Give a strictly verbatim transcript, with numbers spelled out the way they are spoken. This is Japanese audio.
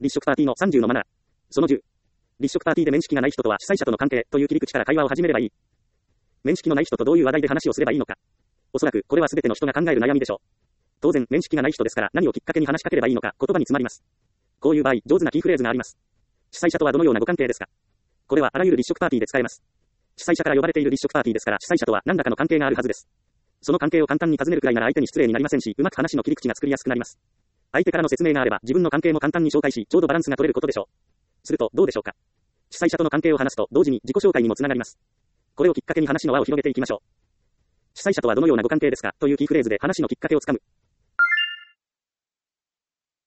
立食パーティーのさんじゅうのマナー。そのじゅう。立食パーティーで面識がない人とは主催者との関係という切り口から会話を始めればいい。面識のない人とどういう話題で話をすればいいのか。おそらくこれは全ての人が考える悩みでしょう。当然面識がない人ですから何をきっかけに話しかければいいのか言葉に詰まります。こういう場合上手なキーフレーズがあります。主催者とはどのようなご関係ですか。これはあらゆる立食パーティーで使えます。主催者から呼ばれている立食パーティーですから主催者とは何らかの関係があるはずです。その関係を簡単に尋ねるくらいなら相手に失礼になりませんし、うまく話の切り口が作りやすくなります。相手からの説明があれば自分の関係も簡単に紹介し、ちょうどバランスが取れることでしょう。するとどうでしょうか。主催者との関係を話すと同時に自己紹介にもつながります。これをきっかけに話の輪を広げていきましょう。主催者とはどのようなご関係ですかというキーフレーズで話のきっかけをつかむ。